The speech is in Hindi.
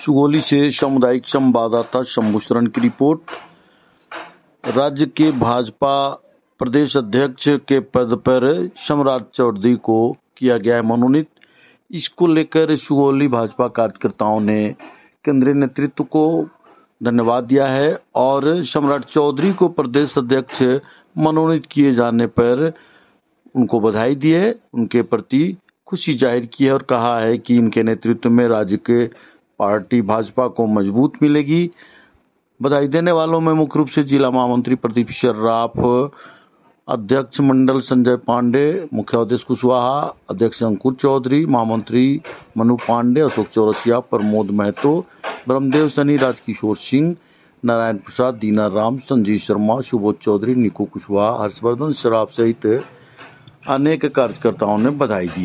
सुगौली से सामुदायिक संवाददाता शंभू शरण की रिपोर्ट। राज्य के भाजपा प्रदेश अध्यक्ष के पद पर सम्राट चौधरी को किया गया है मनोनीत। इसको लेकर सुगौली भाजपा कार्यकर्ताओं ने केंद्रीय नेतृत्व को धन्यवाद दिया है और सम्राट चौधरी को प्रदेश अध्यक्ष मनोनीत किए जाने पर उनको बधाई दी है, उनके प्रति खुशी जाहिर की है और कहा है कि इनके नेतृत्व में राज्य के पार्टी भाजपा को मजबूत मिलेगी। बधाई देने वालों में मुख्य रूप से जिला महामंत्री प्रदीप सर्राफ, अध्यक्ष मंडल संजय पांडे, मुख्याध्यक्ष कुशवाहा, अध्यक्ष अंकुर चौधरी, महामंत्री मनु पांडे, अशोक चौरसिया, प्रमोद महतो, ब्रह्मदेव सनी, राजकिशोर सिंह, नारायण प्रसाद, दीना राम, संजीव शर्मा, सुबोध चौधरी, निकू कुशवाहा, हर्षवर्धन सर्राफ सहित अनेक कार्यकर्ताओं ने बधाई दी।